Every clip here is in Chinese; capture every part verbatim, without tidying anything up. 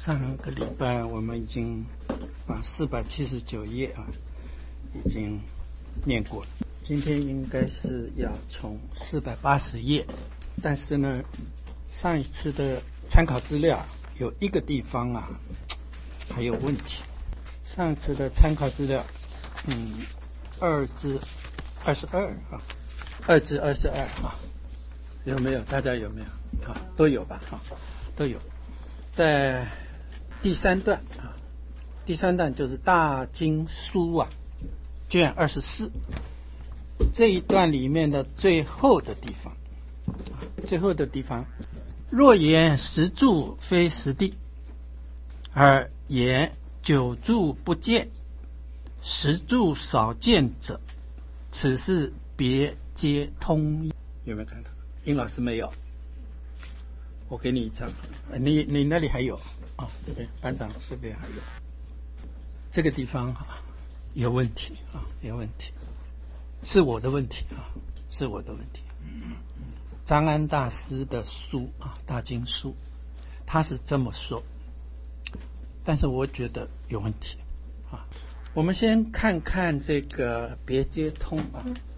上个礼拜我们已经把四百七十九页啊已经念过了，今天应该是要从四百八十页，但是呢上一次的参考资料有一个地方啊还有问题。上一次的参考资料嗯二至二十二啊二至二十二啊有没有？大家有没有啊？都有吧？啊，都有。在第三段啊，第三段就是大经书啊，卷二十四这一段里面的最后的地方，啊、最后的地方，若言实住非实地，而言久住不见，实住少见者，此是别皆通。有没有看到？殷老师没有，我给你一张，你你那里还有啊？这边班长这边还有，这个地方啊有问题啊，有问题，是我的问题啊，是我的问题。张安大师的书啊，大经书，他是这么说，但是我觉得有问题啊。我们先看看这个别皆通啊。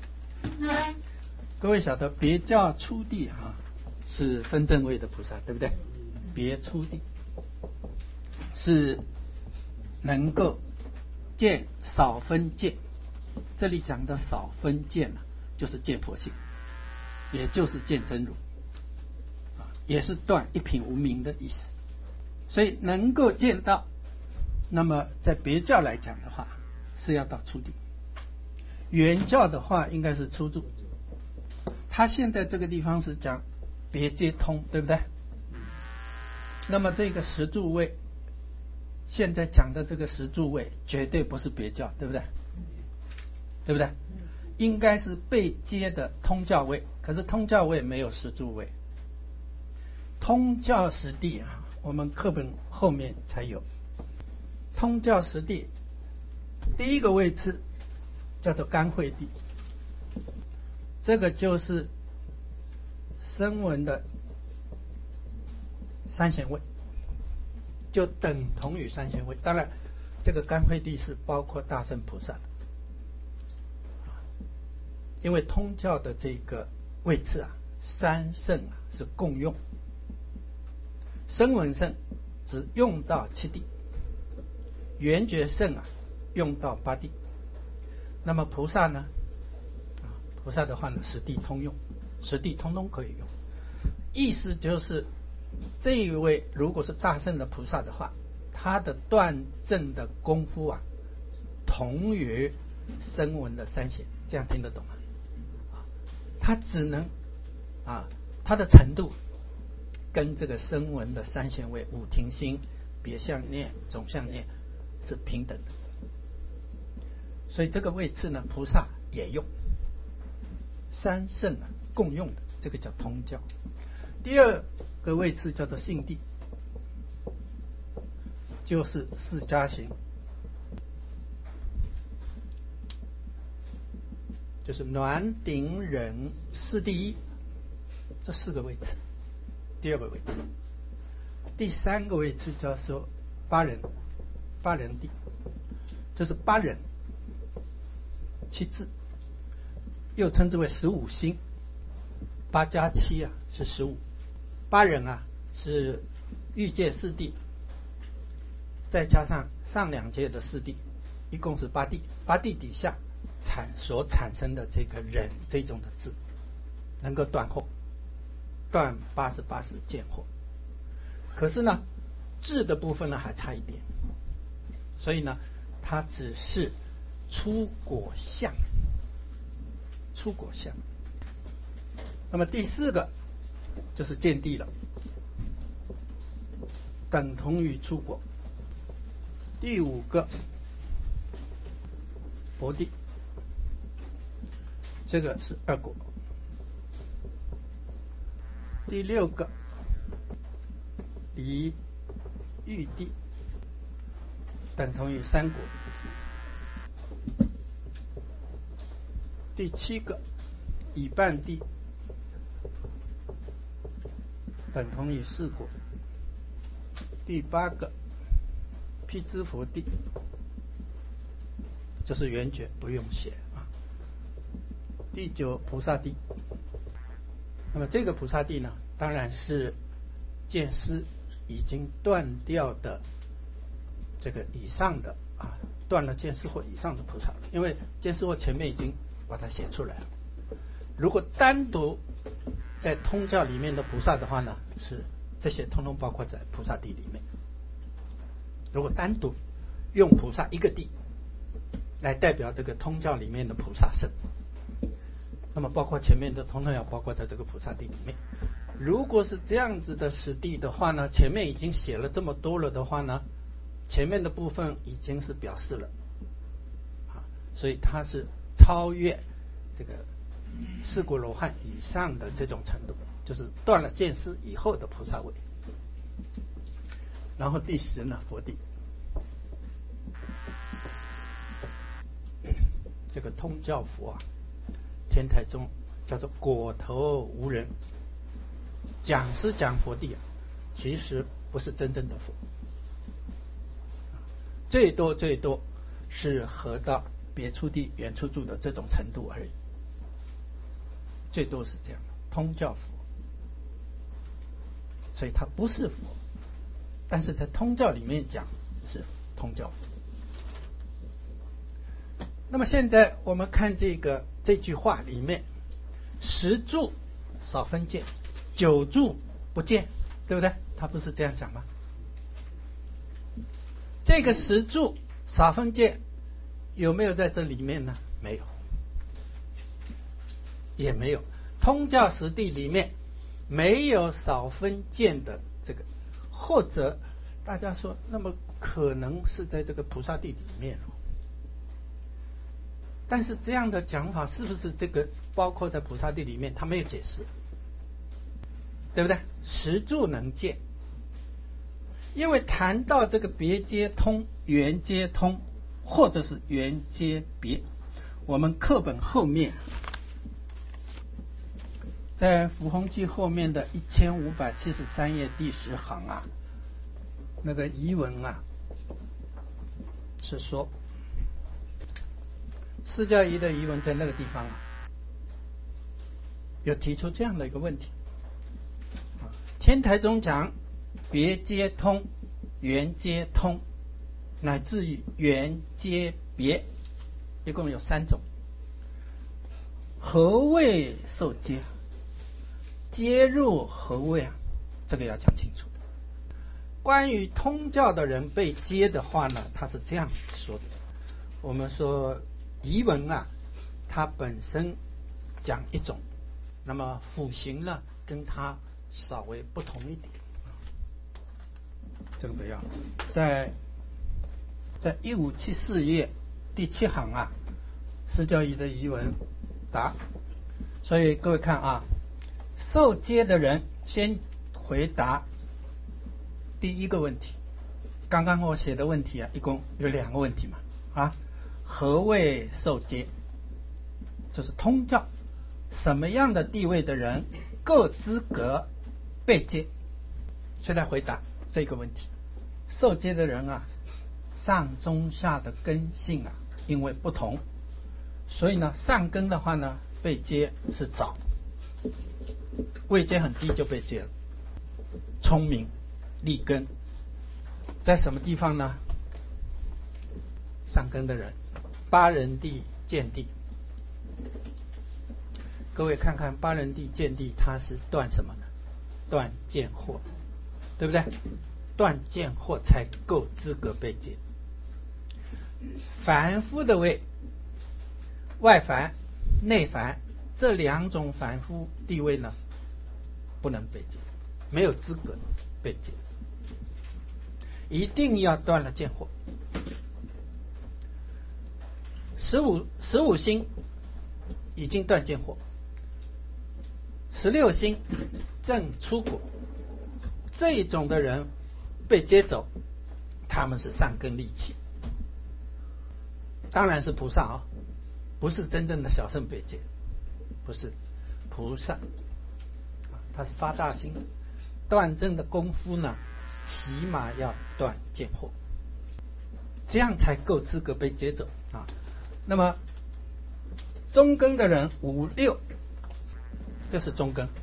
各位晓得别教初地啊是分正位的菩萨，对不对？别初地是能够见少分见，这里讲的少分见啊，就是见佛性，也就是见真如啊，也是断一品无明的意思。所以能够见到，那么在别教来讲的话是要到初地，原教的话应该是初住。他现在这个地方是讲别皆通，对不对？那么这个十住位，现在讲的这个十住位绝对不是别教，对不对？对不对？应该是被接的通教位，可是通教位没有十住位。通教十地啊，我们课本后面才有。通教十地第一个位置叫做干慧地，这个就是声闻的三贤位，就等同于三贤位。当然这个干慧地是包括大乘菩萨的，因为通教的这个位置啊，三圣啊是共用，声闻圣只用到七地，缘觉圣啊用到八地，那么菩萨呢，菩萨的话呢十地通用，十地通通可以用。意思就是这一位如果是大乘的菩萨的话，他的断证的功夫啊同于声闻的三贤，这样听得懂吗？他只能啊他的程度跟这个声闻的三贤位五停心别相念总相念是平等的，所以这个位置呢菩萨也用，三圣啊共用的，这个叫通教。第二个位置叫做性地，就是释迦行，就是暖顶忍四第一，这四个位置。第二个位置，第三个位置叫做八人，八人地，这是八人七字，又称之为十五星，八加七啊是十五，八人啊是欲界四地，再加上上两界的四地，一共是八地。八地底下产所产生的这个人这种的智，能够断惑，断八十八识见惑。可是呢智的部分呢还差一点，所以呢它只是出果相，出果相。那么第四个就是见地了，等同于出果。第五个佛地，这个是二果。第六个离欲地，等同于三果。第七个以半地，等同于四果。 第八个辟支佛地，这是圆觉，不用写啊。第九菩萨地，那么这个菩萨地呢，当然是见思已经断掉的这个以上的啊，断了见思惑以上的菩萨，因为见思惑前面已经把它写出来了。如果单独在通教里面的菩萨的话呢，是这些通通包括在菩萨地里面。如果单独用菩萨一个地来代表这个通教里面的菩萨圣，那么包括前面的通通要包括在这个菩萨地里面。如果是这样子的实地的话呢，前面已经写了这么多了的话呢，前面的部分已经是表示了啊，所以它是超越这个四果罗汉以上的这种程度，就是断了见思以后的菩萨位。然后第十呢，佛地，这个通教佛啊，天台宗叫做果头无人，讲是讲佛地啊，其实不是真正的佛，最多最多是合到别处地远处住的这种程度而已，最多是这样的通教佛，所以它不是佛，但是在通教里面讲是通教佛。那么现在我们看这个这句话里面，十住少分见，九住不见，对不对？他不是这样讲吗？这个十住少分见有没有在这里面呢？没有，也没有。通教实地里面没有少分见的这个，或者大家说，那么可能是在这个菩萨地里面哦。但是这样的讲法是不是这个包括在菩萨地里面？他没有解释，对不对？十住能见，因为谈到这个别皆通、缘皆通，或者是缘皆别，我们课本后面在符宏记后面的一千五百七十三页第十行啊，那个遗文啊，是说释迦遗的遗文在那个地方啊，有提出这样的一个问题。天台宗讲别皆通、缘皆通，乃至于缘皆别，一共有三种。何谓受接？接入何谓啊？这个要讲清楚。关于通教的人被接的话呢，他是这样说的。我们说遗文啊，它本身讲一种，那么辅行呢，跟它稍微不同一点。这个不要，在在一五七四页第七行啊，释迦遗的遗文答。所以各位看啊，受接的人先回答第一个问题。刚刚我写的问题啊，一共有两个问题嘛啊。何谓受接？就是通教什么样的地位的人够资格被接？所以来回答这个问题。受接的人啊，上中下的根性啊，因为不同，所以呢，上根的话呢，被接是早，位阶很低就被接了。聪明立根在什么地方呢？上根的人，八人地见地。各位看看八人地见地，它是断什么呢？断见惑，对不对？断见惑才够资格被接。凡夫的位，外凡、内凡这两种凡夫地位呢，不能被接，没有资格被接，一定要断了见惑。十五十五心已经断见惑，十六心正出果，这一种的人被接走，他们是上根利器，当然是菩萨啊、哦，不是真正的小圣被接，不是菩萨，他是发大心，断正的功夫呢起码要断见惑，这样才够资格被接走啊。那么中根的人五六，这是中根；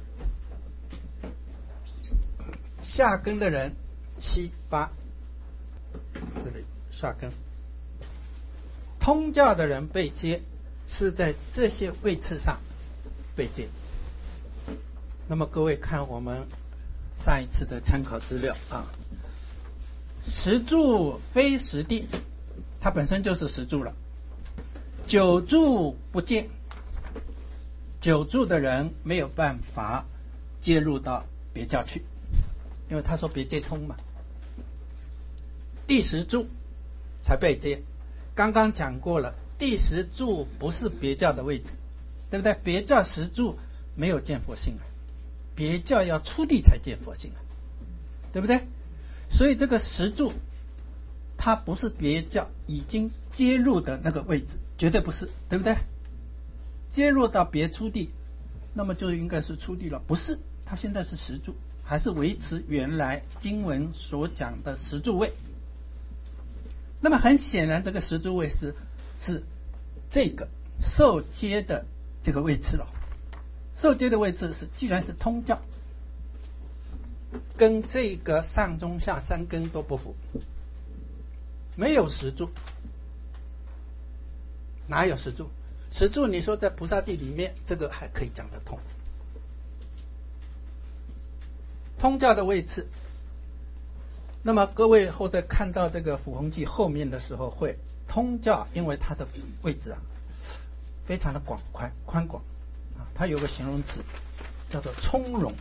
下根的人七八，这里下根。通教的人被接是在这些位次上被接。那么各位看我们上一次的参考资料啊，十住非实地，它本身就是十住了。九住不见，九住的人没有办法介入到别教去，因为他说别接通嘛。第十住才被接，刚刚讲过了，第十住不是别教的位置，对不对？别教十住没有见佛性啊，别教要出地才见佛性啊，对不对？所以这个十住它不是别教已经接入的那个位置，绝对不是，对不对？接入到别出地，那么就应该是出地了，不是，它现在是十住，还是维持原来经文所讲的十住位。那么很显然，这个十住位是是这个受接的这个位置了。受接的位置是，既然是通教，跟这个上中下三根都不符，没有十住，哪有十住？十住你说在菩萨地里面，这个还可以讲得通。通教的位置，那么各位后在看到这个辅弘记后面的时候，会通教，因为它的位置啊非常的广宽宽广啊，它有个形容词叫做从容，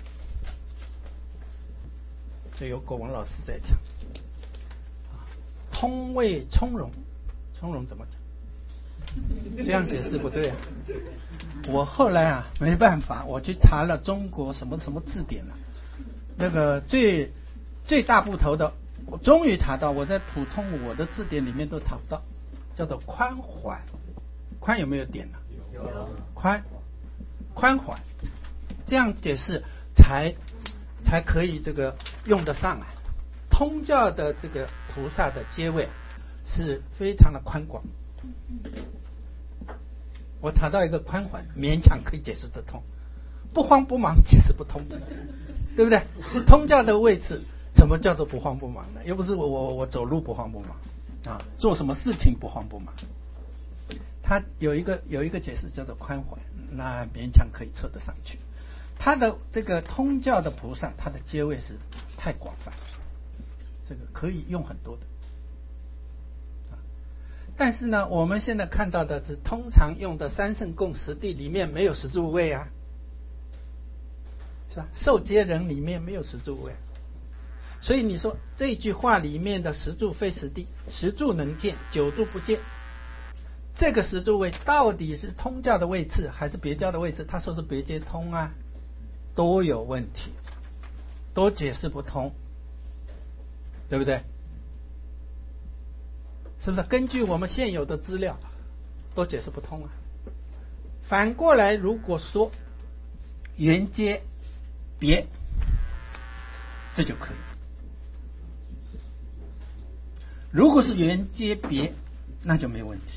这有国王老师在讲啊，通位从容，从容怎么讲？这样解释不对啊。我后来啊没办法，我去查了中国什么什么字典了、啊，那个最最大部头的，我终于查到，我在普通我的字典里面都查不到，叫做宽缓。宽有没有点呢、啊？有。宽宽缓，这样解释才才可以这个用得上啊。通教的这个菩萨的阶位是非常的宽广。我查到一个宽缓，勉强可以解释得通，不慌不忙解释不通，对不对？通教的位置怎么叫做不慌不忙呢？又不是我我我走路不慌不忙啊，做什么事情不慌不忙？它有一个有一个解释叫做宽缓，那勉强可以测得上去。它的这个通教的菩萨，它的阶位是太广泛，这个可以用很多的。但是呢，我们现在看到的是通常用的三圣共十地里面没有十住位啊，是吧？受接人里面没有十住位，所以你说这句话里面的十住非十地，十住能见，九住不见，这个十住位到底是通教的位置还是别教的位置？他说是别接通啊，都有问题，都解释不通，对不对？是不是根据我们现有的资料都解释不通啊？反过来，如果说原接别，这就可以。如果是原接别，那就没问题。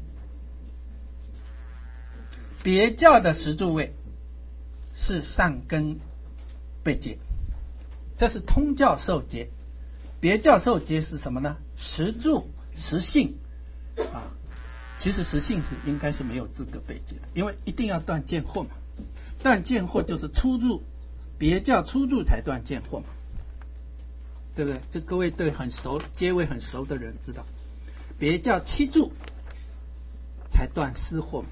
别教的十住位是上根被接，这是通教受接。别教受接是什么呢？十住实性啊，其实实性是应该是没有资格被接的，因为一定要断见惑嘛。断见惑就是初住，别教初住才断见惑嘛，对不对？这各位对很熟阶位很熟的人知道，别教七住才断思惑嘛，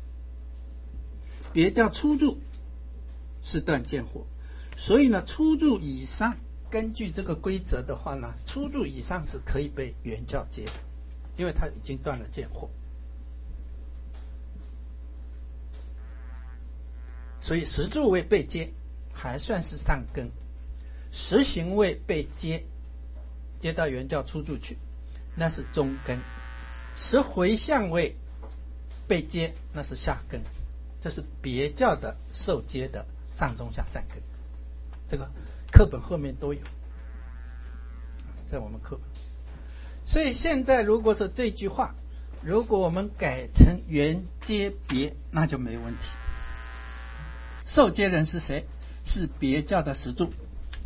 别教初住是断见惑，所以呢，初住以上。根据这个规则的话呢，初住以上是可以被原教接的，因为他已经断了见惑。所以十住位被接还算是上根，十行位被接接到原教初住去，那是中根，十回向位被接那是下根，这是别教的受接的上中下三根，这个课本后面都有在我们课本。所以现在如果是这句话，如果我们改成原接别，那就没问题。受接人是谁？是别教的实住，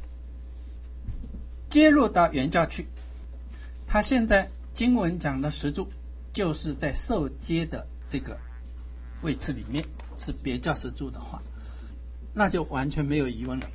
接入到原教去。他现在经文讲的实住，就是在受接的这个位置里面是别教实住的话，那就完全没有疑问了。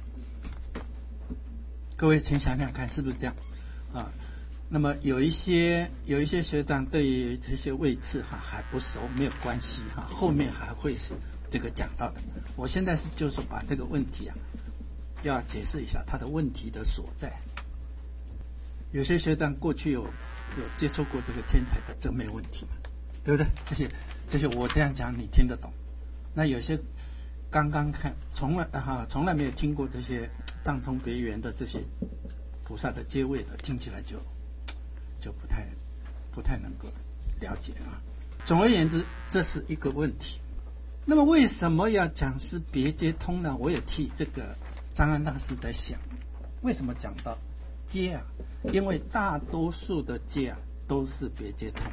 各位请想想看，是不是这样啊？那么有一些有一些学长对于这些位置哈还不熟，没有关系哈，后面还会是这个讲到的。我现在是就是把这个问题啊，要解释一下它的问题的所在。有些学长过去有有接触过这个天台的，这没有问题嘛，对不对？这些这些我这样讲你听得懂。那有些刚刚看从来哈从来没有听过这些藏通别圆的这些菩萨的阶位的，听起来就就不太不太能够了解啊。总而言之，这是一个问题。那么为什么要讲是别接通呢？我也替这个张安大师在想，为什么讲到接啊？因为大多数的接啊都是别接通。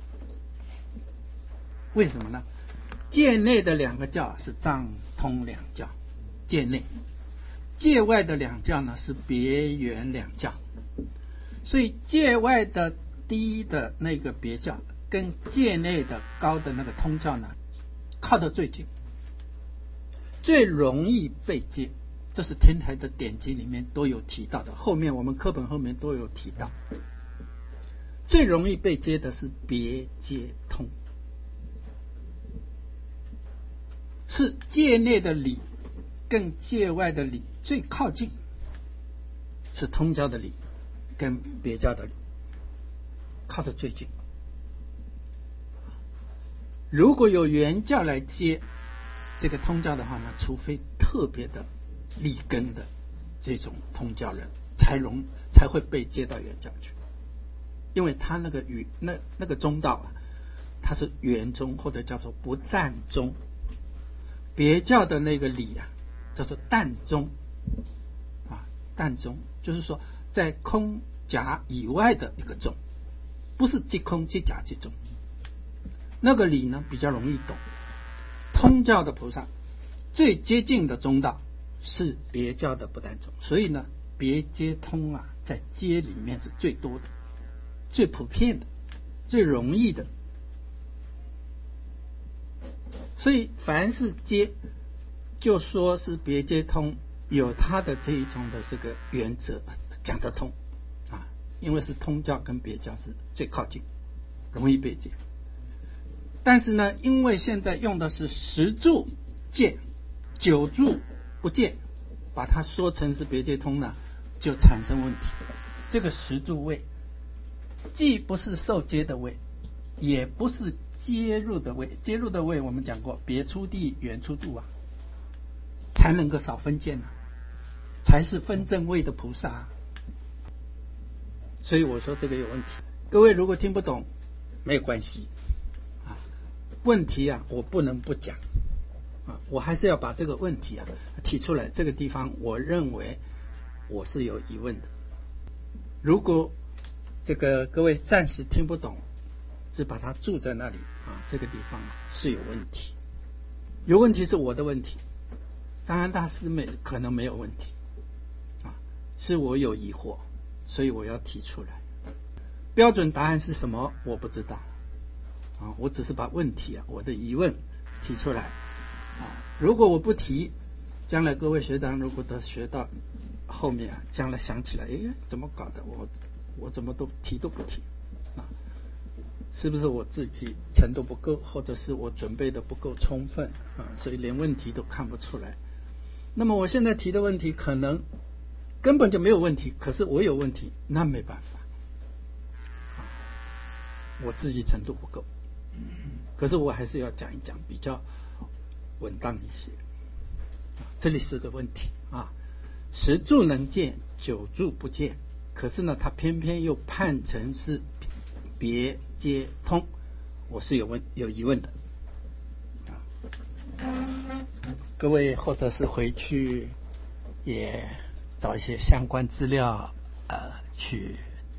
为什么呢？界内的两个教是藏通两教，界内；界外的两教呢是别圆两教。所以界外的低的那个别教跟界内的高的那个通教呢，靠得最近，最容易被接。这是天台的典籍里面都有提到的，后面我们课本后面都有提到。最容易被接的是别接通，是界内的理跟界外的理最靠近，是通教的理跟别教的理靠得最近。如果有原教来接这个通教的话呢，除非特别的立根的这种通教人才容才会被接到原教去，因为他那个语那那个中道啊，它是圆中或者叫做不占中，别教的那个理啊叫做淡中啊，淡中就是说在空假以外的一个中，不是即空即假即中。那个理呢比较容易懂。通教的菩萨最接近的中道是别教的不淡中，所以呢别接通啊在接里面是最多的、最普遍的、最容易的。所以凡是接就说是别接通，有它的这一种的这个原则讲得通啊，因为是通教跟别教是最靠近，容易被接。但是呢，因为现在用的是十住戒、九住不戒，把它说成是别接通呢，就产生问题。这个十住位既不是受接的位，也不是接入的位。接入的位我们讲过，别出地原出住啊，才能够少分见啊，才是分正位的菩萨啊。所以我说这个有问题。各位如果听不懂没有关系啊，问题啊我不能不讲啊，我还是要把这个问题啊提出来。这个地方我认为我是有疑问的。如果这个各位暂时听不懂，只把它住在那里啊，这个地方是有问题。有问题是我的问题，张安大师没可能没有问题啊，是我有疑惑，所以我要提出来。标准答案是什么我不知道啊，我只是把问题啊我的疑问提出来啊。如果我不提，将来各位学长如果都学到后面啊，将来想起来，哎，怎么搞的？我我怎么都提都不提啊？是不是我自己程度不够，或者是我准备的不够充分啊？所以连问题都看不出来。那么我现在提的问题可能根本就没有问题，可是我有问题，那没办法啊，我自己程度不够。可是我还是要讲一讲，比较稳当一些。这里是个问题啊，十住能见，九住不见，可是呢，他偏偏又判成是别接通，我是有问有疑问的啊。各位或者是回去也找一些相关资料呃去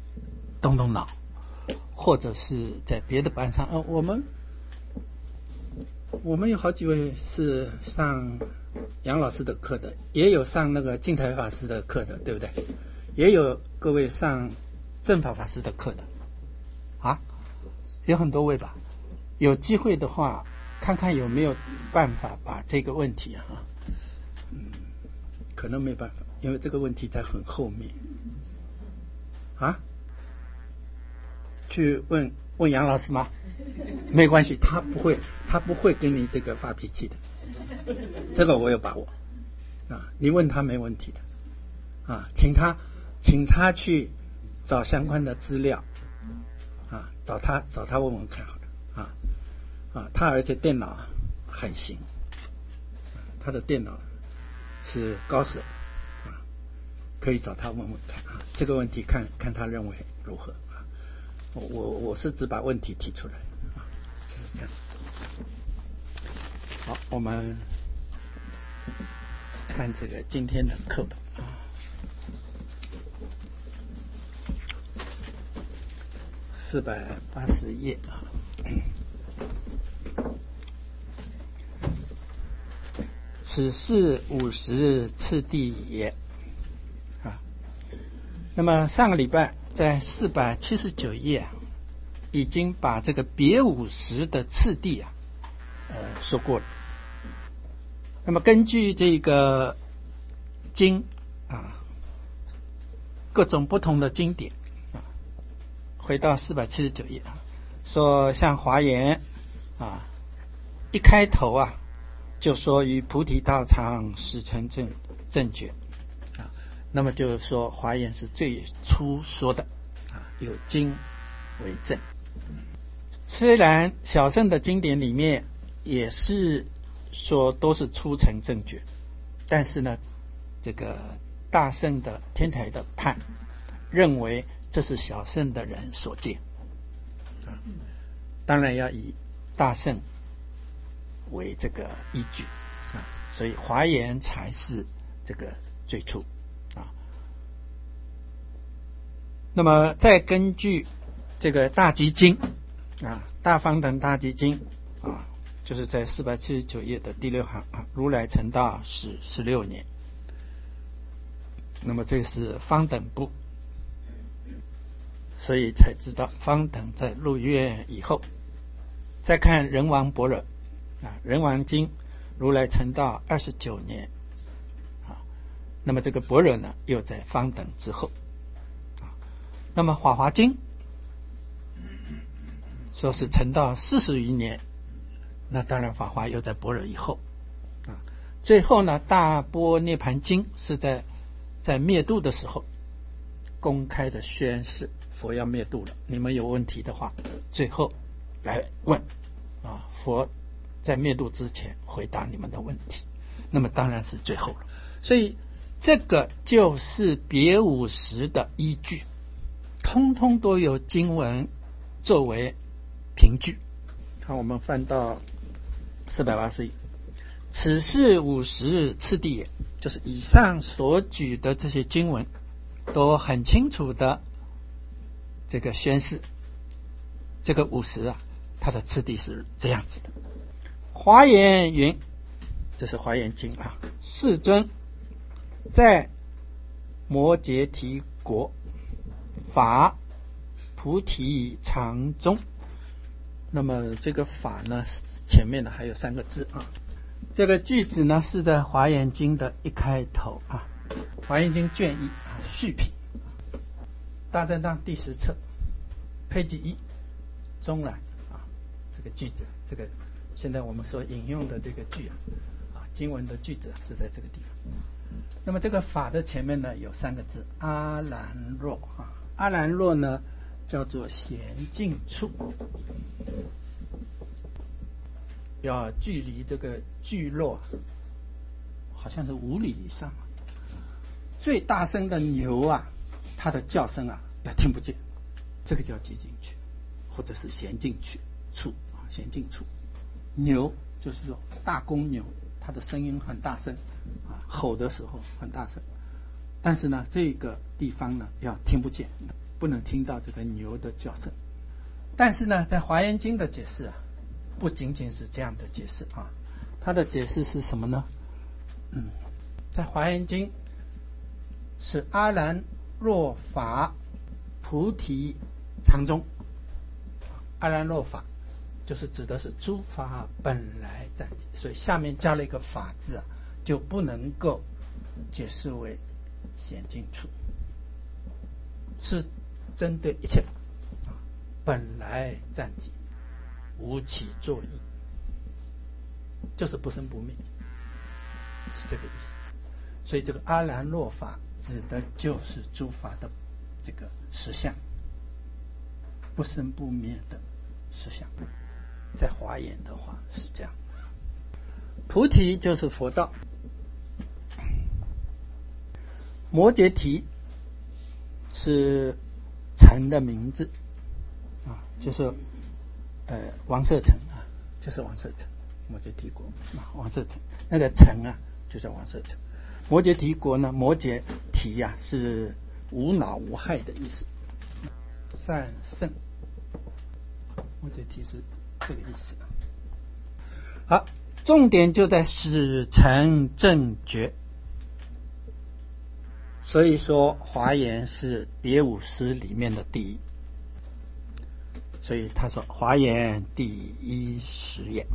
动动脑，或者是在别的班上。呃，我们我们有好几位是上杨老师的课的，也有上那个净台法师的课的，对不对？也有各位上正法法师的课的啊，有很多位吧。有机会的话，看看有没有办法把这个问题啊，嗯，可能没办法，因为这个问题在很后面啊。去问问杨老师吗？没关系，他不会，他不会跟你这个发脾气的，这个我有把握啊。你问他没问题的啊，请他请他去找相关的资料啊，找他找他问问看好了啊啊，他而且电脑很行，他的电脑是高手啊，可以找他问问看啊，这个问题看看他认为如何。我我是只把问题提出来啊，就是这样。好，我们看这个今天的课本啊，四百八十页啊。此是五十次第也啊。那么上个礼拜在四百七十九页啊，已经把这个别五十的次第啊，呃说过了。那么根据这个经啊，各种不同的经典啊，回到四百七十九页啊，说像华严啊，一开头啊就说于菩提道场始成正正觉啊，那么就是说华严是最初说的啊，有经为证。虽然小乘的经典里面也是说都是初成正觉，但是呢，这个大乘的天台的判认为这是小乘的人所见啊，当然要以大乘为这个依据啊，所以华严才是这个最初啊。那么再根据这个大集经啊，大方等大集经啊，就是在四百七十九页的第六行啊，如来成道始十六年。那么这是方等部，所以才知道方等在入院以后。再看人王般若啊，人王经如来成道二十九年啊，那么这个般若呢又在方等之后啊。那么法华经说是成道四十余年，那当然法华又在般若以后啊。最后呢，大般涅盘经是在在灭度的时候公开的宣示佛要灭度了，你们有问题的话最后来问啊，佛在灭度之前回答你们的问题，那么当然是最后了。所以这个就是别五十的依据，通通都有经文作为凭据。看我们翻到四百八十页，此是五十次第也，就是以上所举的这些经文都很清楚的这个宣示，这个五十啊，它的次第是这样子的。华严云，这是华严经啊，世尊在摩羯提国法菩提常中。那么这个法呢，前面呢还有三个字啊。这个句子呢是在华严经的一开头啊，华严经卷一啊续品，大正藏第十册配记一中栏啊，这个句子，这个现在我们所引用的这个句啊，啊经文的句子是在这个地方。那么这个法的前面呢有三个字阿兰若啊，阿兰若呢叫做闲静处，要距离这个聚落好像是五里以上。最大声的牛啊，它的叫声啊要听不见，这个叫寂静区，或者是闲静区处啊，闲静处。牛就是说大公牛，它的声音很大声啊，吼的时候很大声，但是呢这个地方呢要听不见。 不能听到这个牛的叫声。但是呢，在华严经的解释啊，不仅仅是这样的解释啊，它的解释是什么呢？嗯，在华严经是阿兰若法菩提常中，阿兰若法就是指的是诸法本来暂寂，所以下面加了一个法字啊，就不能够解释为显尽处，是针对一切法本来暂寂，无起作意，就是不生不灭，是这个意思。所以这个阿兰若法指的就是诸法的这个实相，不生不灭的实相。在华严的话是这样。菩提就是佛道，摩羯提是城的名字啊，就是呃王舍城啊，就是王舍城，摩羯提国啊，王舍城那个城啊，就叫王舍城。摩羯提国呢，摩羯提呀、啊、是无恼无害的意思，善圣，摩羯提是这个意思。好，重点就在始成正觉。所以说华严是别五识里面的第一，所以他说华严第一实也。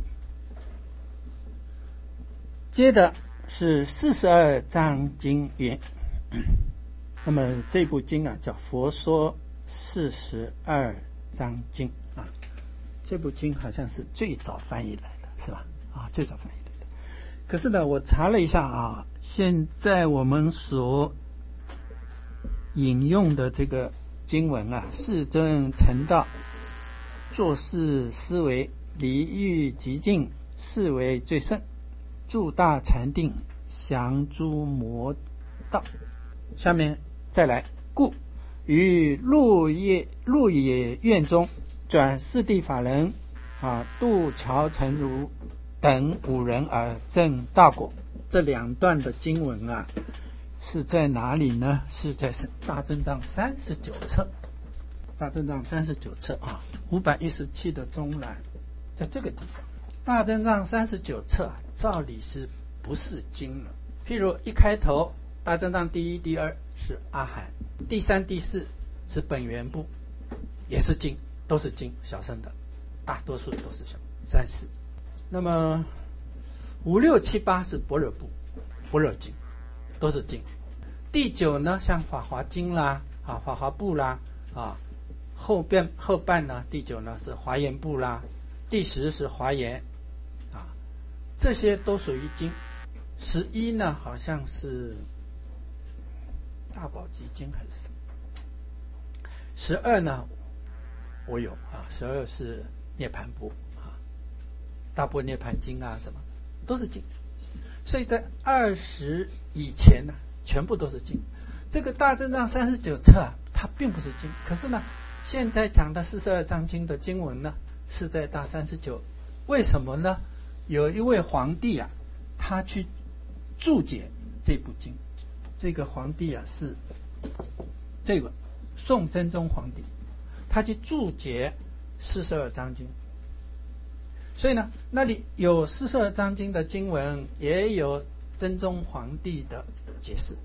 接着是四十二章经云，那么这部经啊叫佛说四十二章经啊，这部经好像是最早翻译来的，是吧？啊，最早翻译来的。可是呢，我查了一下啊，现在我们所引用的这个经文啊，世尊成道，做事思维，离欲极尽，是为最胜，住大禅定，降诸魔道。下面再来，故于鹿野鹿野苑中转四谛法人啊，度乔成如等五人而证大果。这两段的经文啊，是在哪里呢？是在大正藏三十九册，大正藏三十九册啊，五百一十七的中栏，在这个地方。大正藏三十九册啊，照理是不是经了？譬如一开头，大正藏第一、第二是阿含，第三、第四是本源部，也是经，都是经，小乘的，大多数都是小三四。那么五六七八是般若部，般若经，都是经。第九呢，像法华经啦，啊，法华部啦，啊，后边后半呢，第九呢是华严部啦，第十是华严，啊，这些都属于经。十一呢，好像是大宝积经还是什么？十二呢，我有啊，十二是涅盘部啊，大般涅盘经啊，什么都是经。所以在二十以前呢，全部都是经。这个大正藏三十九册啊，它并不是经，可是呢，现在讲的四十二章经的经文呢，是在大三十九。为什么呢？有一位皇帝啊，他去注解这部经。这个皇帝啊是这个宋真宗皇帝，他去注解四十二章经。所以呢，那里有四十二章经的经文，也有真宗皇帝的解释，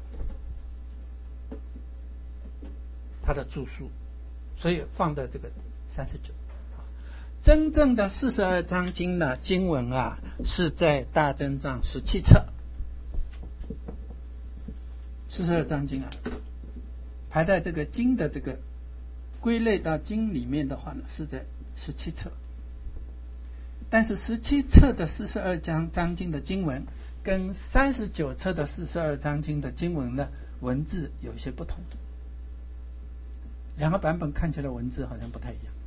他的著述，所以放在这个三十九。真正的四十二章经呢，经文啊是在大正藏十七册。四十二章经啊，排在这个经的这个归类到经里面的话呢，是在十七册。但是十七册的四十二章章经的经文跟三十九册的四十二章经的经文呢，文字有一些不同，两个版本看起来文字好像不太一样。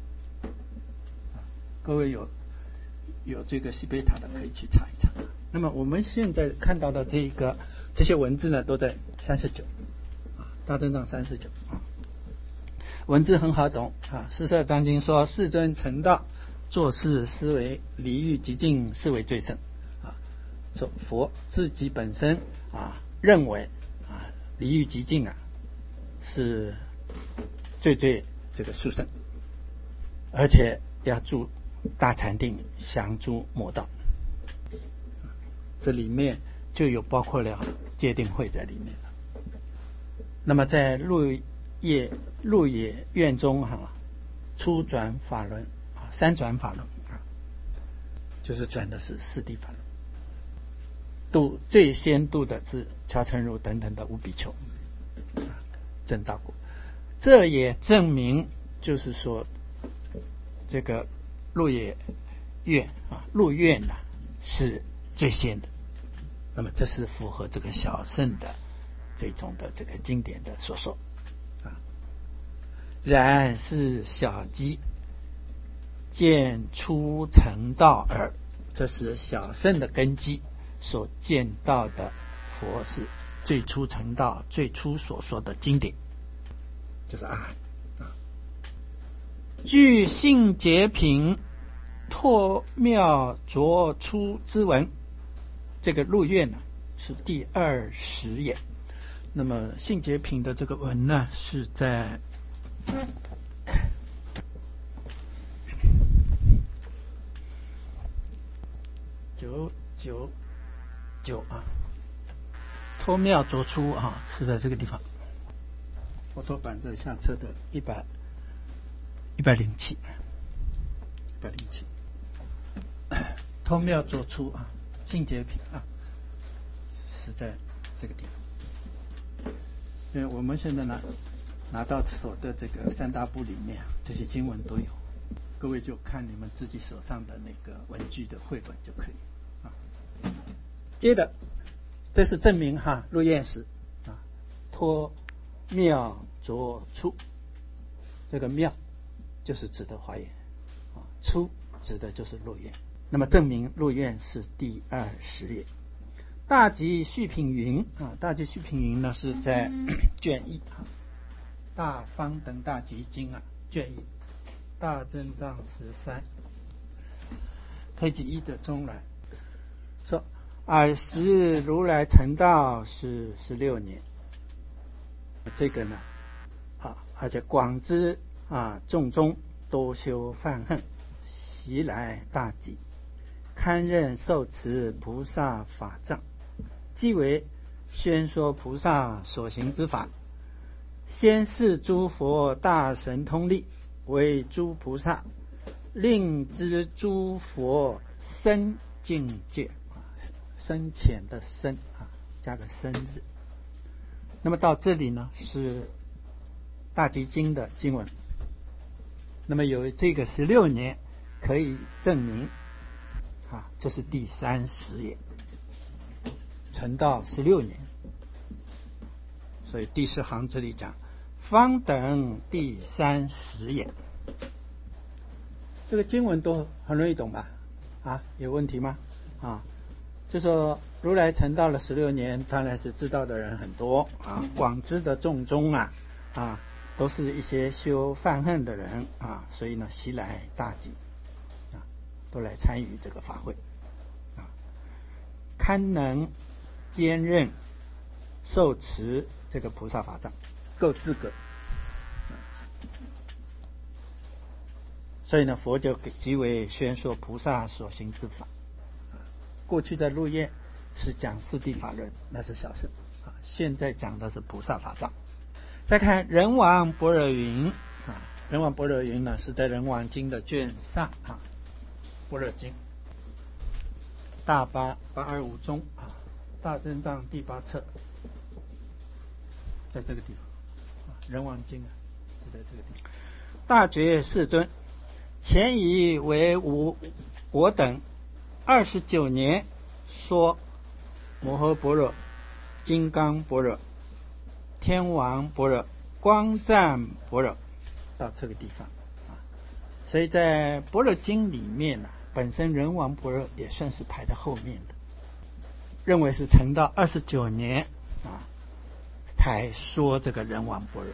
各位有有这个西贝塔的可以去查一查。那么我们现在看到的这个这些文字呢，都在三十九啊，大正藏三十九啊，文字很好懂啊。四十二章经说，世尊成道，做事思维，离欲极尽，是为最胜啊。说佛自己本身啊认为啊离欲极尽啊是最最这个殊胜，而且要住大禅定，降诸魔道。这里面就有包括了戒定慧在里面了。那么在鹿野鹿野院中哈、啊，初转法轮啊，三转法轮啊，就是转的是四谛法轮。度最先度的是乔成儒等等的五比丘啊，证道果。这也证明，就是说，这个鹿野院啊，鹿院呐、啊、是最先的。那么这是符合这个小乘的这种的这个经典的所说啊。然是小机见出成道耳，这是小乘的根基所见到的佛是最初成道最初所说的经典，就是阿含啊。据性解品拓妙卓出之文，这个入院呢是第二十页。那么性解品的这个文呢是在九九九啊，托妙卓出啊，是在这个地方。佛陀版这下册的一百一百零七，一百零七，托妙卓出啊，性解品啊，是在这个地方。因为我们现在拿拿到手的这个三大部里面，这些经文都有，各位就看你们自己手上的那个文具的绘本就可以啊。接着，这是证明哈入院时啊，托妙卓出，这个妙就是指的华严啊，出指的就是入院。那么证明入院是第二十页。大集续品云啊，大集续品云呢是在卷一啊，大方等大集经啊，卷一，大正藏十三，page一的中来说，尔时如来成道是十六年，这个呢啊，而且广知啊众中多修梵行，习来大集，堪任受持菩萨法藏。即为宣说菩萨所行之法，先是诸佛大神通力，为诸菩萨令知诸佛深境界啊，深浅的深啊，加个深字。那么到这里呢是大集经的经文，那么有这个十六年可以证明啊，这是第三十页。成道十六年，所以第四行这里讲方等第三十页，这个经文都很容易懂吧？啊，有问题吗？啊，就说如来成道了十六年，当然是知道的人很多啊，广知的众中啊啊，都是一些修梵行的人啊，所以呢，习来大集啊，都来参与这个法会啊，堪能兼任受持这个菩萨法藏，够资格。所以呢，佛就即为宣说菩萨所行之法。过去在鹿苑是讲四谛法轮，那是小乘啊，现在讲的是菩萨法藏。再看人王般若云啊，人王般若云呢是在人王经的卷上啊，般若经大八八二五中啊。大正藏第八册，在这个地方啊，人王经啊，就在这个地方。大觉世尊，前已为我我等二十九年说摩诃般若、金刚般若、天王般若、光赞般若，到这个地方啊。所以在般若经里面呢、啊，本身人王般若也算是排在后面的。认为是成道二十九年啊，才说这个人王般若。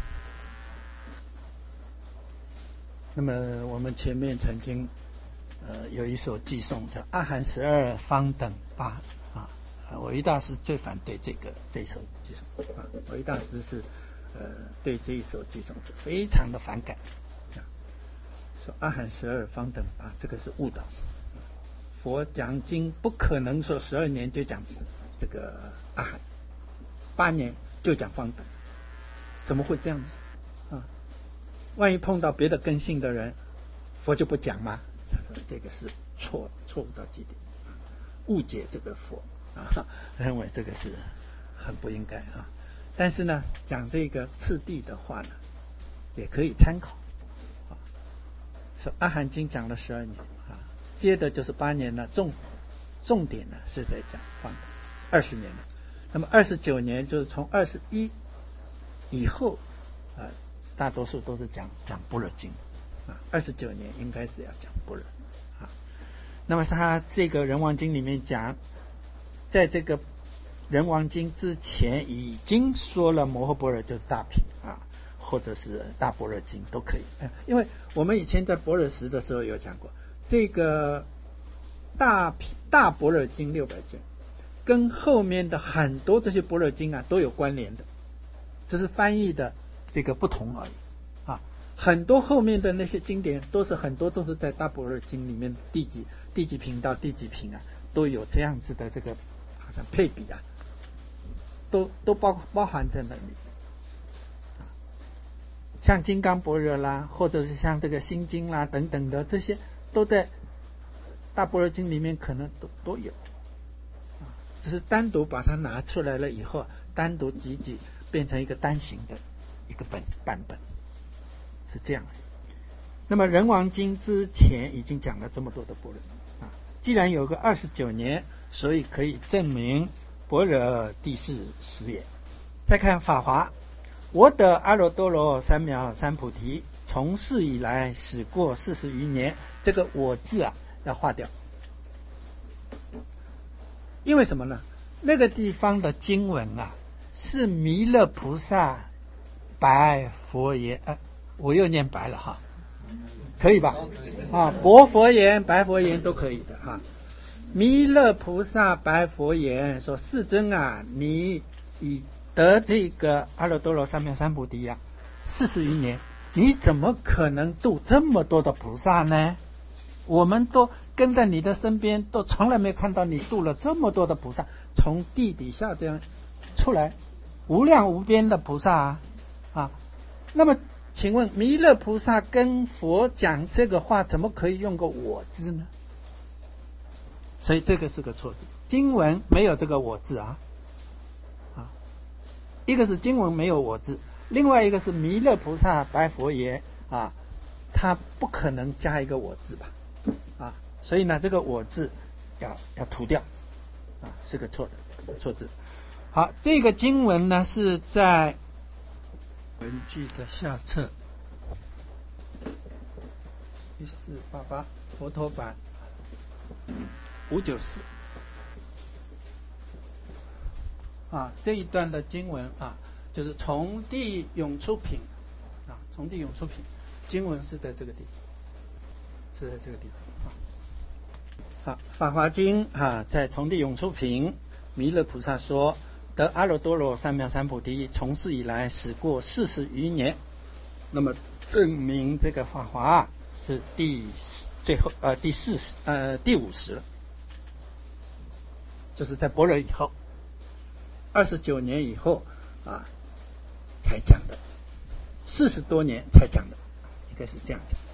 那么我们前面曾经呃有一首偈颂叫阿含十二方等八啊，韦大师最反对这个这首偈颂啊，韦大师是呃对这一首偈颂是非常的反感啊，说阿含十二方等啊，这个是误导。佛讲经不可能说十二年就讲这个阿含，八年就讲方等，怎么会这样呢？啊，万一碰到别的根性的人，佛就不讲吗？他说这个是错错误到极点，误解这个佛啊，认为这个是很不应该啊。但是呢，讲这个次第的话呢，也可以参考啊。说阿含经讲了十二年啊，接的就是八年呢，重重点呢是在讲方等二十年了。那么二十九年就是从二十一以后啊，大多数都是讲讲般若经啊，二十九年应该是要讲般若啊。那么他这个人王经里面讲，在这个人王经之前已经说了摩诃般若就是大品啊，或者是大般若经都可以。因为我们以前在般若时的时候有讲过，这个大品大般若经六百卷跟后面的很多这些般若经啊都有关联的，只是翻译的这个不同而已啊。很多后面的那些经典都是很多都是在大般若经里面第几第几品到第几品啊，都有这样子的这个好像配比啊，都都包包含在那里。像金刚般若啦，或者是像这个心经啦等等的，这些都在大般若经里面可能都都有，只是单独把它拿出来了以后，单独集集变成一个单行的一个本版本，是这样的。那么人王经之前已经讲了这么多的般若啊，既然有个二十九年，所以可以证明般若第四实也。再看法华，我得阿耨多罗三藐三菩提，从世以来始过四十余年。这个我字啊要划掉，因为什么呢？那个地方的经文啊是弥勒菩萨白佛言，呃，我又念白了哈，可以吧？啊，薄佛言、白佛言都可以的哈。弥勒菩萨白佛言说：“世尊啊，你已得这个阿耨多罗三藐三菩提呀、啊，四十余年，你怎么可能度这么多的菩萨呢？我们都跟在你的身边，都从来没看到你度了这么多的菩萨，从地底下这样出来，无量无边的菩萨啊啊！那么，请问弥勒菩萨跟佛讲这个话，怎么可以用个我字呢？所以这个是个错字，经文没有这个我字啊啊！一个是经文没有我字，另外一个是弥勒菩萨白佛言啊，他不可能加一个我字吧？啊，所以呢，这个我字要要涂掉啊，是个错的错字。好，这个经文呢是在文具的下册一四八八佛陀版五九四啊，这一段的经文啊，就是从地涌出品啊，从地涌出品，经文是在这个地方。是在这个地方。好，法华经啊，在从地涌出品，弥勒菩萨说：得阿耨多罗三藐三菩提，从世以来始过四十余年。那么证明这个法华是第最后呃第四十呃第五十了，就是在般若以后，二十九年以后啊才讲的，四十多年才讲的，应该是这样讲。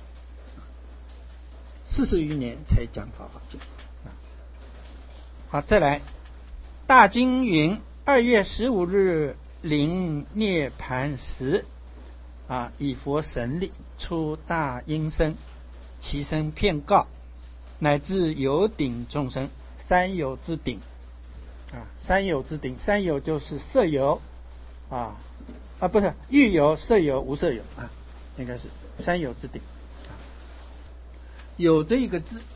四十余年才讲法华经。好，再来大经云：二月十五日临涅盘时啊，以佛神力出大音声，其声遍告，乃至有顶众生，三有之顶啊，三有之顶，三有就是色有啊啊不是欲有、色有、无色有啊，应该是三有之顶。有这个字，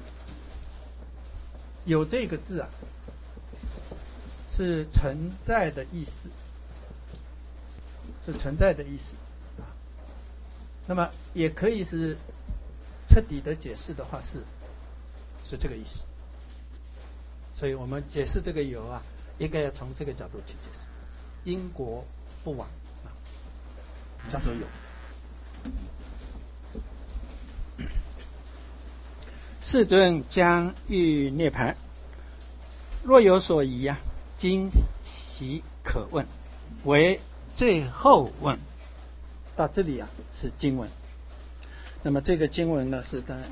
有这个字啊，是存在的意思，是存在的意思啊。那么也可以是彻底的解释的话是是这个意思。所以我们解释这个有啊，应该要从这个角度去解释，因果不往啊， 叫做有。世尊将欲涅盘，若有所疑啊，今习可问，为最后问。到这里啊是经文。那么这个经文呢是在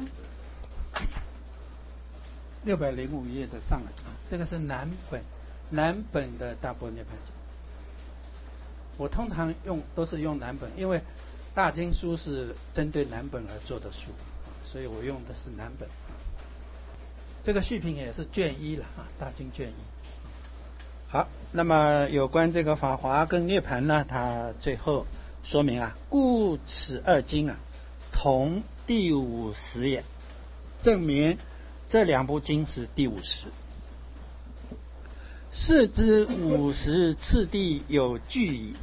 六百零五页的上来啊，这个是南本南本的大般涅盘经。我通常用都是用南本，因为大经书是针对南本而做的书，所以我用的是南本。这个续品也是卷一了啊，大经卷一。好，那么有关这个法华跟涅盘呢，它最后说明啊，故此二经啊同第五十也，证明这两部经是第五十。是之五十次第有据矣。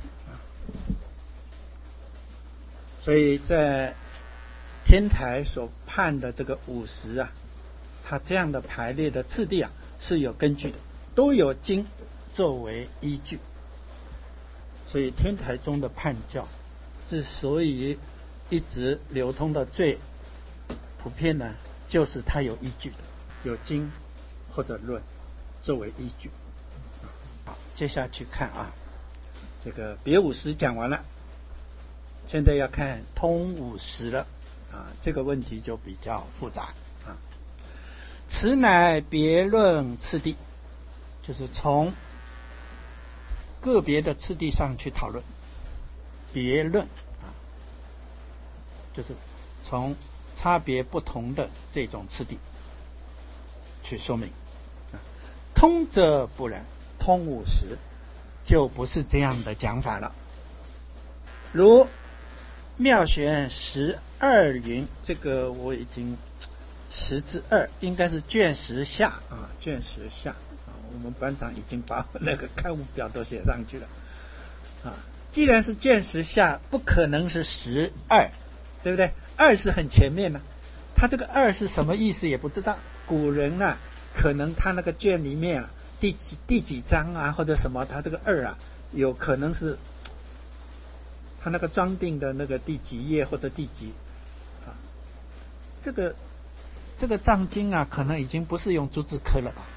所以在天台所判的这个五十啊，它这样的排列的次第啊是有根据的，都有经作为依据。所以天台中的判教之所以一直流通的最普遍呢，就是它有依据的，有经或者论作为依据。好，接下去看啊，这个别五十讲完了，现在要看通五十了啊，这个问题就比较复杂啊。此乃别论次第，就是从个别的次第上去讨论。别论啊，就是从差别不同的这种次第去说明。啊、通则不然，通五十就不是这样的讲法了。如妙玄十二云，这个我已经十之二，应该是卷十下啊，卷十下啊，我们班长已经把那个刊物表都写上去了啊。既然是卷十下，不可能是十二，对不对？二是很前面呢、啊，他这个二是什么意思也不知道。古人啊，可能他那个卷里面啊，第几第几章啊，或者什么，他这个二啊，有可能是他那个装订的那个第几页或者第几啊，这个这个藏经啊，可能已经不是用竹字刻了吧？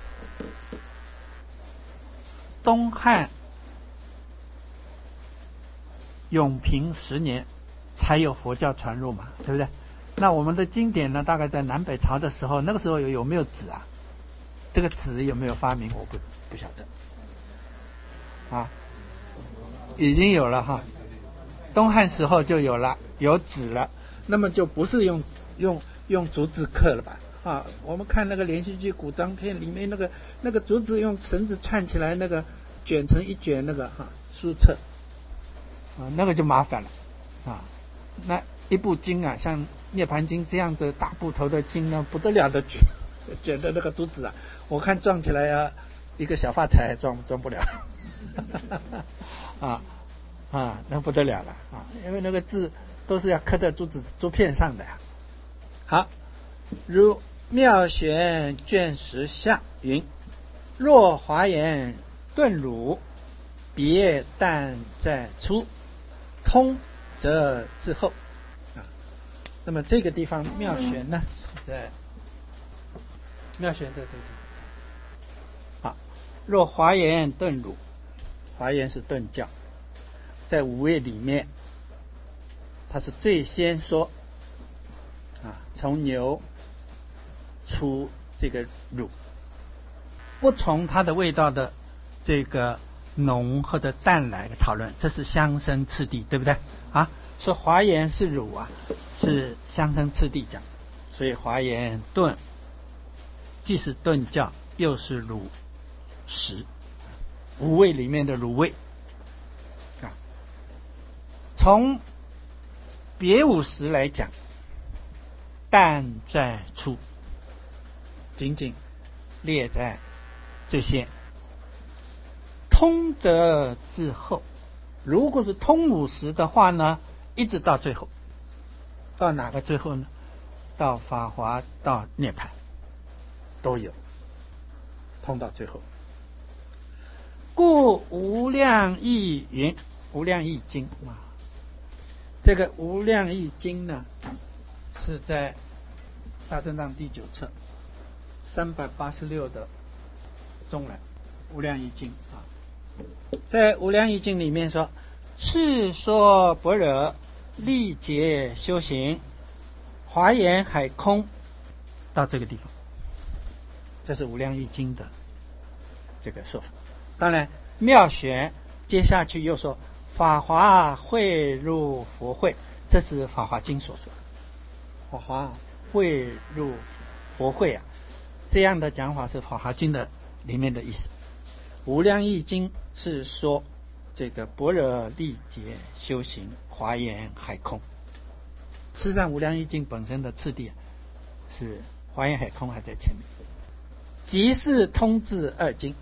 东汉永平十年才有佛教传入嘛，对不对？那我们的经典呢，大概在南北朝的时候，那个时候有有没有纸啊？这个纸有没有发明？我不不晓得啊，已经有了哈。东汉时候就有了，有纸了，那么就不是用用用竹子刻了吧？啊，我们看那个连续剧古装片里面那个那个竹子用绳子串起来，那个卷成一卷那个哈、啊、书册啊，那个就麻烦了啊。那一部经啊，像《涅盘经》这样的大部头的经呢，不得了的卷卷的那个竹子啊，我看撞起来啊，一个小发财撞撞不了啊啊，那不得了了啊，因为那个字都是要刻在竹子竹片上的呀、啊。好，如妙玄卷十下云：若华严顿汝，别但在出，通则自后啊。那么这个地方妙玄呢是在妙玄在这个地方。好，若华严顿汝，华严是顿教，在五位里面，它是最先说啊，从牛出这个乳，不从它的味道的这个浓或者淡来讨论，这是相生次第，对不对啊？说华严是乳啊，是相生次第讲，所以华严顿既是顿教，又是乳食，五味里面的乳味啊。从别五十来讲，但在出，仅仅列在最先，通则至后。如果是通五十的话呢，一直到最后，到哪个最后呢？到法华，到涅槃都有，通到最后。故无量义云，无量义经啊， 这个《无量义经》呢，是在大正藏第九册三百八十六的中来，《无量义经》啊，在《无量义经》里面说，次说般若历劫修行，华严海空，到这个地方，这是《无量义经》的这个说法。当然，妙玄接下去又说法华汇入佛会，这是《法华经》所说。法华汇入佛会啊，这样的讲法是《法华经》的里面的意思。《无量义经》是说这个般若历劫修行，华严海空。事实上，《无量义经》本身的次第啊，是华严海空还在前面。即是通智二经，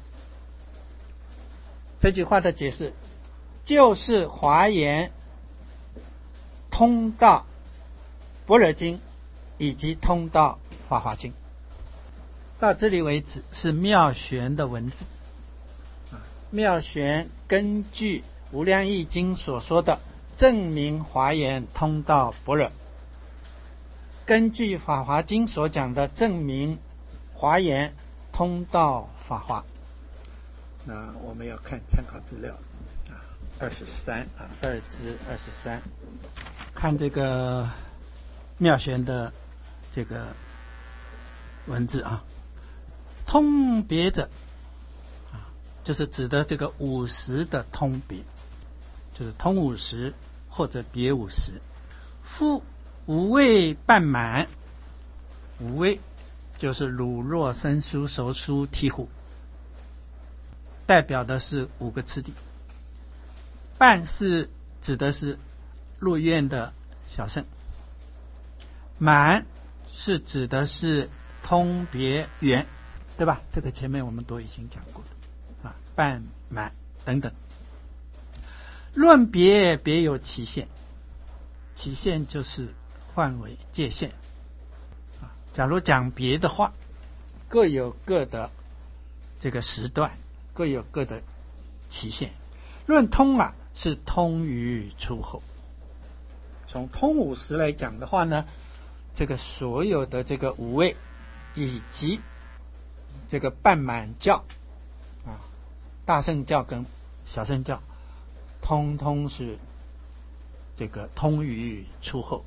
这句话的解释就是华严通到般若经以及通到法华经。到这里为止是妙玄的文字。妙玄根据无量义经所说的证明华严通到般若，根据法华经所讲的证明华严通到法华。那我们要看参考资料啊，二十三啊，二至二十三，看这个妙玄的这个文字啊，通别者啊，就是指的这个五十的通别，就是通五十或者别五十。夫五味半满，五味就是乳酪生酥熟酥醍醐，代表的是五个次第。半是指的是入院的小乘，满是指的是通别圆，对吧？这个前面我们都已经讲过的啊，半满等等。论别别有期限，期限就是范围界限啊。假如讲别的话，各有各的这个时段，各有各的期限。论通啊，是通于出后。从通五十来讲的话呢，这个所有的这个五味以及这个半满教啊，大乘教跟小乘教，通通是这个通于出后。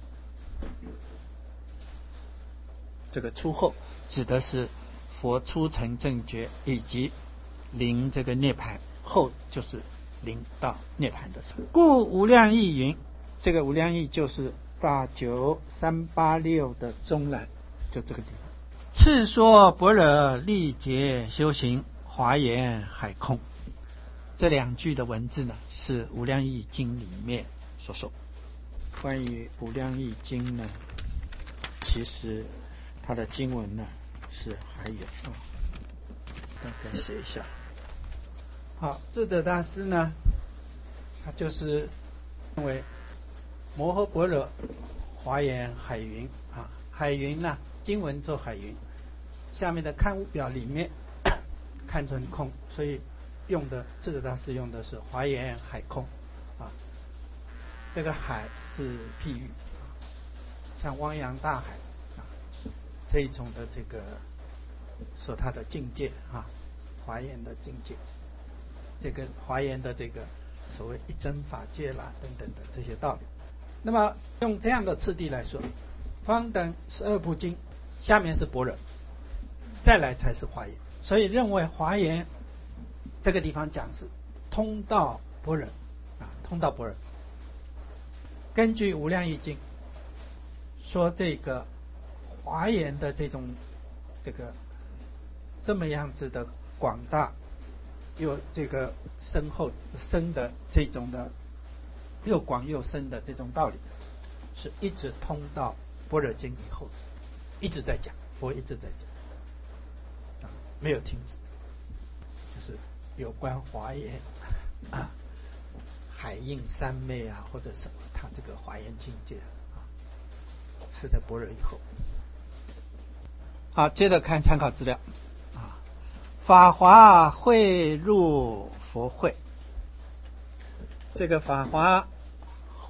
这个出后指的是佛出成正觉以及临这个涅槃后，就是临到涅槃的时候。故无量义云，这个无量义就是大九三八六的中栏，就这个地方。次说般若历劫修行，华严海空。这两句的文字呢，是无量义经里面所说。关于无量义经呢，其实它的经文呢是还有啊，大概写一下。好，智者大师呢，他就是认为摩诃般若华严海云啊，海云呢，经文做海云，下面的看物表里面看成空，所以用的智者大师用的是华严海空啊。这个海是譬喻，像汪洋大海啊这一种的这个说它的境界啊，华严的境界。这个华严的这个所谓一真法界啦等等的这些道理，那么用这样的次第来说，方等十二部经下面是般若，再来才是华严，所以认为华严这个地方讲是通到般若啊，通到般若。根据无量义经说，这个华严的这种这个这么样子的广大又这个深厚深的这种的又广又深的这种道理，是一直通到般若经以后，一直在讲，佛一直在讲啊，没有停止。就是有关华严啊、海印三昧啊，或者什么，他这个华严境界啊，是在般若以后。好，接着看参考资料啊，法华汇入佛会。这个法华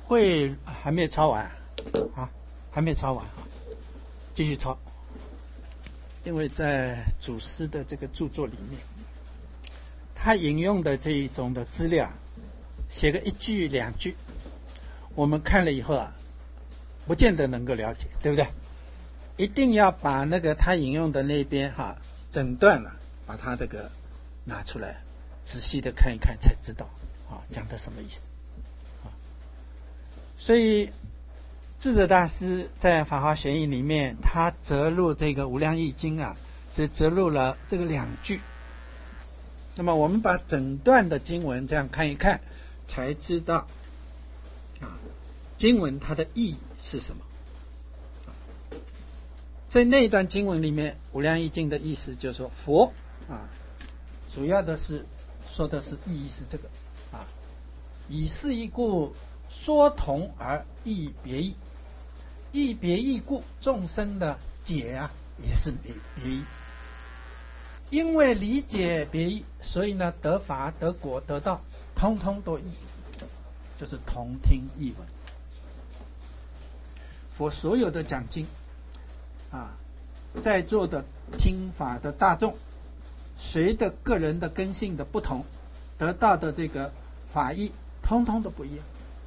会还没有抄完啊，还没抄完啊，继续抄。因为在祖师的这个著作里面，他引用的这一种的资料，写个一句两句，我们看了以后啊，不见得能够了解，对不对？一定要把那个他引用的那边哈、啊、整段啊，把他这个拿出来，仔细的看一看，才知道啊讲的什么意思啊。所以智者大师在《法华玄义》里面，他摘录这个《无量义经》啊，只摘录了这个两句。那么我们把整段的经文这样看一看，才知道啊经文它的意义是什么。在那一段经文里面，《无量义经》的意思就是说，佛啊，主要的是说的是意义是这个啊，以是义故，说同而义别异。义别异故，众生的解啊也是别别异。因为理解别异，所以呢得法得果得道，通通都异，就是同听异闻。佛所有的讲经啊，在座的听法的大众，随着个人的根性的不同，得到的这个法义，通通都不一样。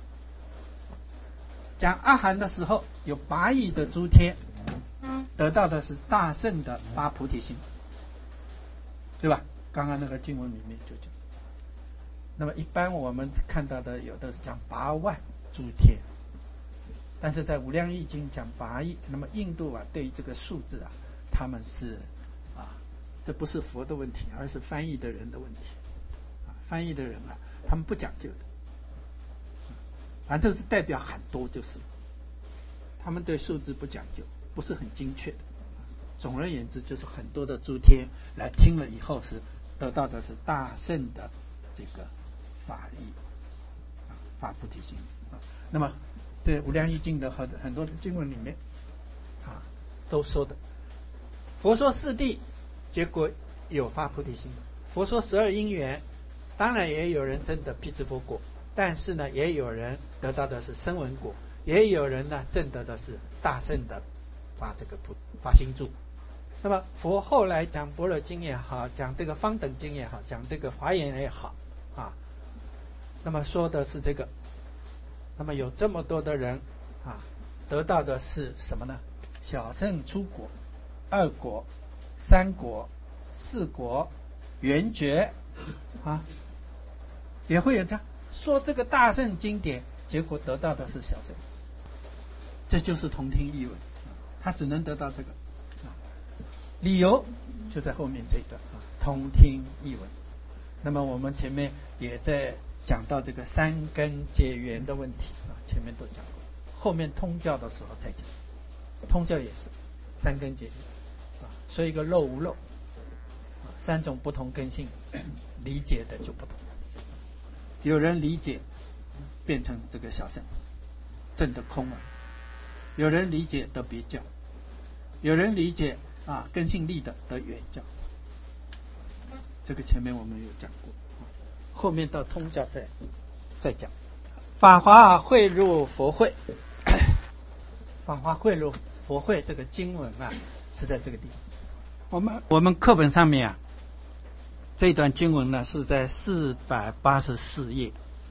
讲阿含的时候，有八亿的诸天，得到的是大圣的发菩提心，对吧？刚刚那个经文里面就讲。那么一般我们看到的有的是讲八万诸天，但是在《无量义经》讲八亿。那么印度啊，对于这个数字啊，他们是啊，这不是佛的问题，而是翻译的人的问题啊。翻译的人啊，他们不讲究的。反正是代表很多就是，他们对数字不讲究，不是很精确的。总而言之，就是很多的诸天来听了以后，是得到的是大圣的这个法义，发菩提心。那么这《无量义经》的很很多的经文里面啊，都说的，佛说四谛，结果有发菩提心；佛说十二因缘，当然也有人真的辟支佛果。但是呢，也有人得到的是声闻果，也有人呢证得的是大圣的发这个菩发心住。那么佛后来讲般若经也好，讲这个方等经也好，讲这个华严也好啊，那么说的是这个。那么有这么多的人啊，得到的是什么呢？小圣出果、二果、三果、四果、圆觉啊，也会有这样。说这个大圣经典，结果得到的是小圣，这就是同听异闻，他只能得到这个。理由就在后面这一段啊，同听异闻。那么我们前面也在讲到这个三根结缘的问题啊，前面都讲过，后面通教的时候再讲。通教也是三根结缘啊，所以一个漏无漏啊，三种不同根性，理解的就不同。有人理解变成这个小圣，证得空了；有人理解得别教；有人理解啊根性力的得圆教。这个前面我们有讲过，后面到通教再再讲。法华汇入佛会，法华汇入佛会这个经文啊，是在这个地方。我们我们课本上面啊。这段经文呢是在四百八十四页，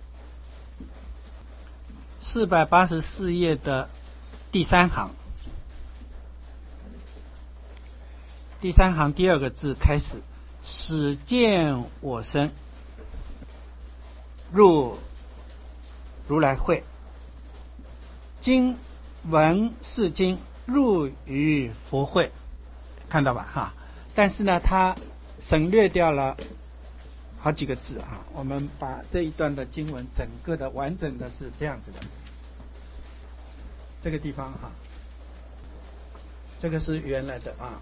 四百八十四页的第三行，第三行第二个字开始，始见我身入如来会，今闻是经入于佛会，看到吧哈？但是呢，他省略掉了好几个字啊，我们把这一段的经文整个的完整的是这样子的。这个地方哈，这个是原来的啊。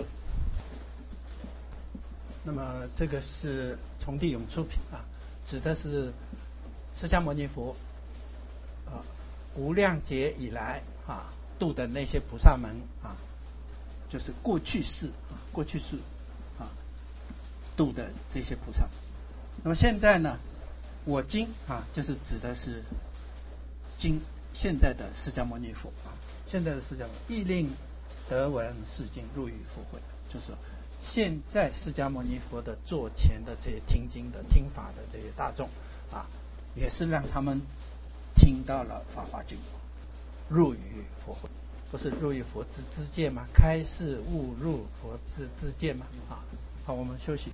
那么这个是从地涌出品啊，指的是释迦牟尼佛啊无量劫以来啊度的那些菩萨们啊，就是过去世啊过去世啊度的这些菩萨。那么现在呢，我今啊就是指的是今现在的释迦牟尼佛啊，现在的释迦牟尼亦令得闻是经入于佛会，就是说现在释迦牟尼佛的座前的这些听经的听法的这些大众啊，也是让他们听到了法华经，入于佛会，不是入于佛之知见吗？开示悟入佛之知见吗？啊，好，我们休息。